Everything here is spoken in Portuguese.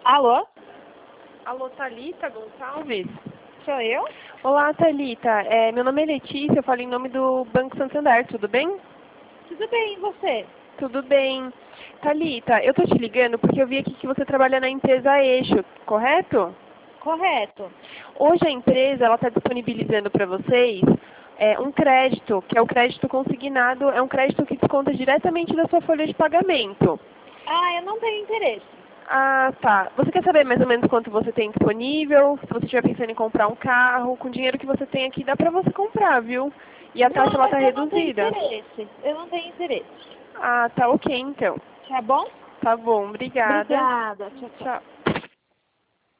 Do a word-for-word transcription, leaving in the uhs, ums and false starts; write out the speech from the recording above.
Alô? Alô, Thalita Gonçalves? Sou eu? Olá, Thalita. É, meu nome é Letícia, eu falo em nome do Banco Santander, tudo bem? Tudo bem, e você? Tudo bem. Thalita, eu tô te ligando porque eu vi aqui que você trabalha na empresa Eixo, correto? Correto. Hoje a empresa ela está disponibilizando para vocês é, um crédito, que é o crédito consignado, é um crédito que desconta diretamente da sua folha de pagamento. Ah, eu não tenho interesse. Ah, tá. Você quer saber mais ou menos quanto você tem disponível? Se você estiver pensando em comprar um carro, com o dinheiro que você tem aqui dá pra você comprar, viu? E a taxa Não, ela mas tá eu não tenho reduzida. interesse. Eu não tenho interesse. Ah, tá ok então. Tá bom? Tá bom, obrigada. Obrigada. Tchau, tchau. Tchau.